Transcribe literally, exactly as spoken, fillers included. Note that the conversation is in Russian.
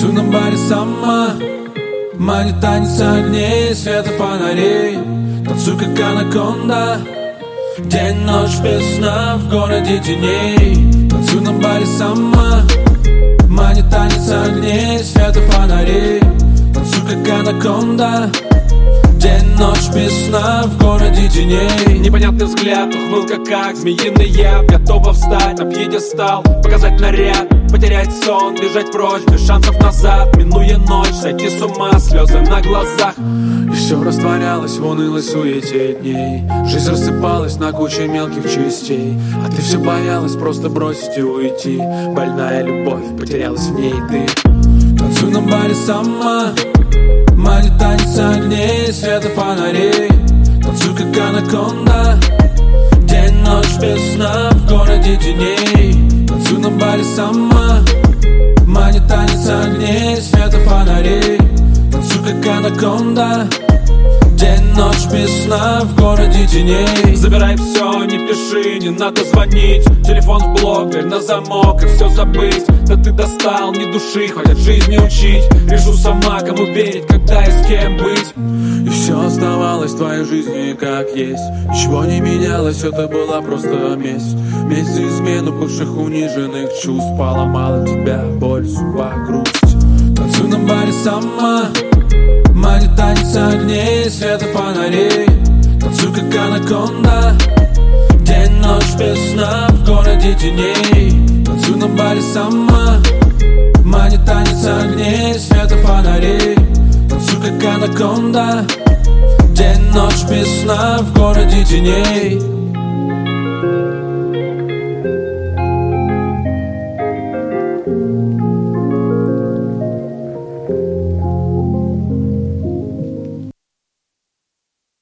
Танцуй на баре сама, манит танец огней, света фонарей. Танцуй как анаконда, день, ночь без сна в городе теней. Танцуй на баре сама, манит танец огней, света фонарей. Танцуй как анаконда, день, ночь без сна в городе теней. Непонятный взгляд, ухмылка как змеиный яд. Готова встать на пьедестал, показать наряд, потерять сон, бежать прочь, без шансов назад. Минуя ночь, сойти с ума, слезы на глазах. И все растворялось в унылой суете дней. Жизнь рассыпалась на куче мелких частей, а ты все боялась просто бросить и уйти. Больная любовь потерялась в ней ты. Танцуй на баре сама, манит танец огней, света фонарей. Танцуй как анаконда, день, ночь без сна в городе теней. Танцуй на баре сама, манит танец огней, света фонарей. Танцуй как анаконда, день, ночь без сна в городе теней. Забирай все, не пиши, не надо звонить. Телефон в блок, дверь на замок и все забыть. Да ты достал, ни души, хватит жизни учить. Решу сама, кому верить, когда и с кем быть. И все оставалось в твоей жизни как есть. Ничего не менялось, это была просто месть. Месть за измену бывших униженных чувств. Поломала тебя боль, судьба, грусть. Танцуй на баре сама, манит танец огней, света фонарей. Танцуй как анаконда, день, ночь без сна в городе теней. Танцуй на баре сама, манит танец огней, света фонарей. Танцуй как анаконда, день, ночь без сна в городе теней.